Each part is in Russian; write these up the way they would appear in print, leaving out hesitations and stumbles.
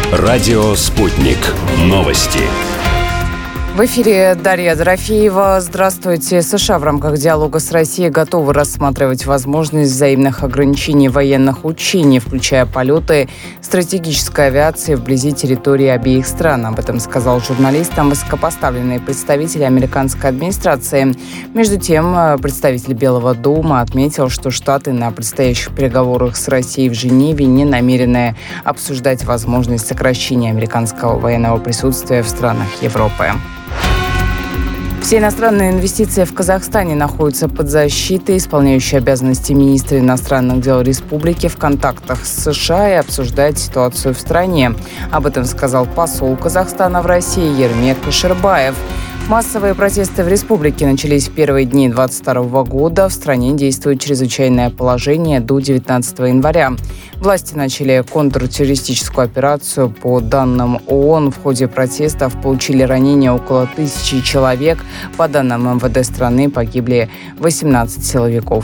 Радио «Спутник». Новости. В эфире Дарья Дорофеева. Здравствуйте. США в рамках диалога с Россией готовы рассматривать возможность взаимных ограничений военных учений, включая полеты стратегической авиации вблизи территории обеих стран. Об этом сказал журналистам высокопоставленный представитель американской администрации. Между тем, представитель Белого дома отметил, что Штаты на предстоящих переговорах с Россией в Женеве не намерены обсуждать возможность сокращения американского военного присутствия в странах Европы. Все иностранные инвестиции в Казахстане находятся под защитой. Исполняющий обязанности министра иностранных дел республики в контактах с США и обсуждает ситуацию в стране. Об этом сказал посол Казахстана в России Ермек Кошербаев. Массовые протесты в республике начались в первые дни 2022 года. В стране действует чрезвычайное положение до 19 января. Власти начали контртеррористическую операцию. По данным ООН, в ходе протестов получили ранения около 1000 человек. По данным МВД страны, погибли 18 силовиков.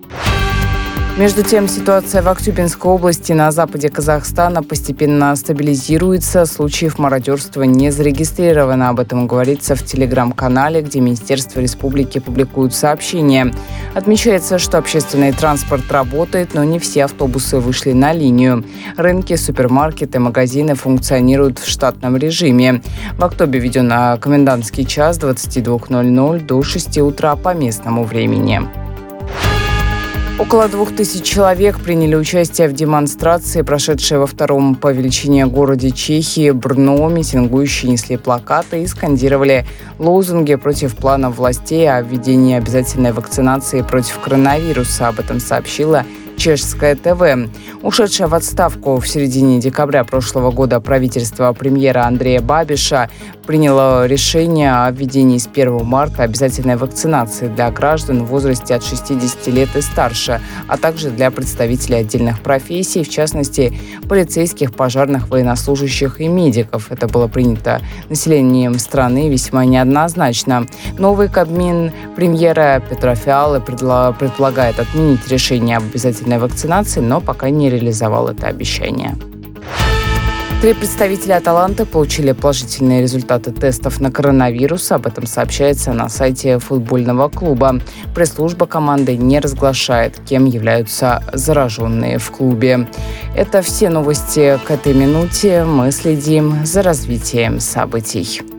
Между тем, ситуация в Актюбинской области на западе Казахстана постепенно стабилизируется. Случаев мародерства не зарегистрировано. Об этом говорится в телеграм-канале, где Министерство республики публикует сообщения. Отмечается, что общественный транспорт работает, но не все автобусы вышли на линию. Рынки, супермаркеты, магазины функционируют в штатном режиме. В Актобе введен комендантский час с 22:00 до 6 утра по местному времени. Около 2000 человек приняли участие в демонстрации, прошедшей во втором по величине городе Чехии Брно. Митингующие несли плакаты и скандировали лозунги против плана властей о введении обязательной вакцинации против коронавируса. Об этом сообщила Чешское ТВ. Ушедшее в отставку в середине декабря прошлого года правительство премьера Андрея Бабиша приняло решение о введении с 1 марта обязательной вакцинации для граждан в возрасте от 60 лет и старше, а также для представителей отдельных профессий, в частности, полицейских, пожарных, военнослужащих и медиков. Это было принято населением страны весьма неоднозначно. Новый Кабмин премьера Петра Фиалы предполагает отменить решение об обязательной вакцинации, но пока не реализовал это обещание. 3 представителя «Аталанты» получили положительные результаты тестов на коронавирус. Об этом сообщается на сайте футбольного клуба. Пресс-служба команды не разглашает, кем являются зараженные в клубе. Это все новости к этой минуте. Мы следим за развитием событий.